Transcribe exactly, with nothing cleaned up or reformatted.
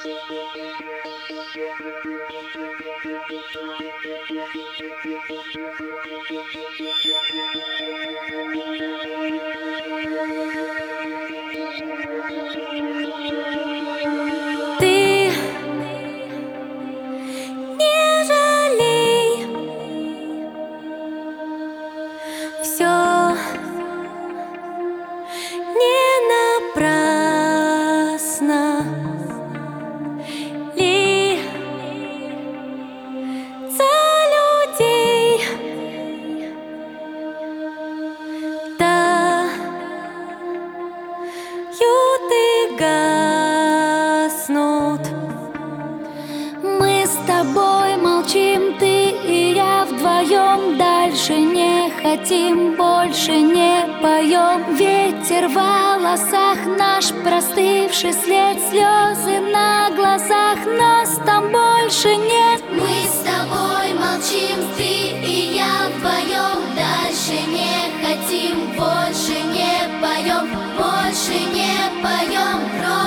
Ты не жалей, все не напрасно лица людей тают и гаснут. Мы с тобой молчим, ты и я вдвоем. Дальше не хотим, больше не поем. Ветер в волосах, наш простывший след, слезы на глазах, нас там больше нет. Мы с тобой молчим, ты и я вдвоем. Дальше не хотим, больше не поем, больше не поем.